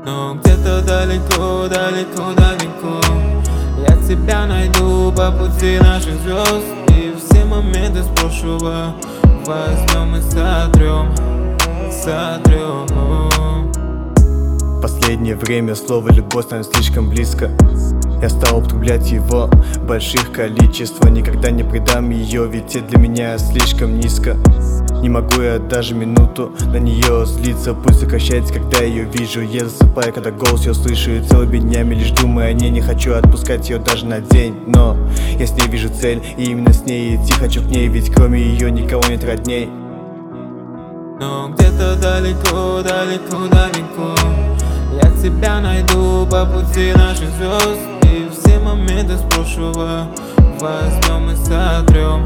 Но где-то далеко, далеко, далеко я тебя найду по пути наших звезд. И все моменты с прошлого возьмем и сотрем. Последнее время слово «любовь» становится слишком близко. Я стал употреблять его в больших количествах. Никогда не предам ее, ведь это для меня слишком низко. Не могу я даже минуту на нее злиться. Пусть сокращается, когда ее вижу. Я засыпаю, когда голос ее слышу. И целыми днями лишь думаю о ней. Не хочу отпускать ее даже на день. Но я с ней вижу цель, и именно с ней идти хочу к ней. Ведь кроме ее никого нет родней. Но где-то далеко, далеко, далеко я тебя найду по пути наших звезд. И все моменты с прошлого возьмем и сотрем.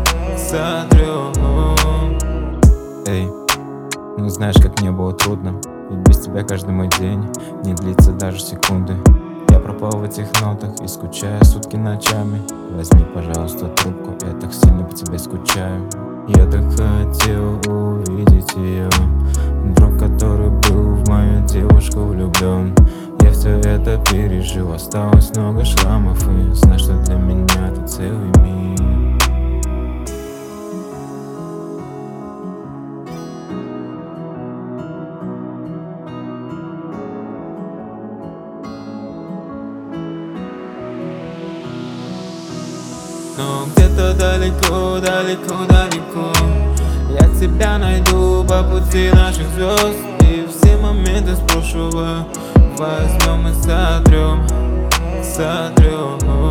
Эй, ну знаешь, как мне было трудно. Ведь без тебя каждый мой день не длится даже секунды. Я пропал в этих нотах и скучаю сутки ночами. Возьми, пожалуйста, трубку, я так сильно по тебе скучаю. Я так хотел увидеть ее, друг, который был в мою девушку влюблен. Я все это пережил, осталось много шрамов. И знай, что для меня ты целый мир. Но где-то далеко, далеко, далеко я тебя найду по пути наших звезд. И все моменты с прошлого возьмем и сотрем.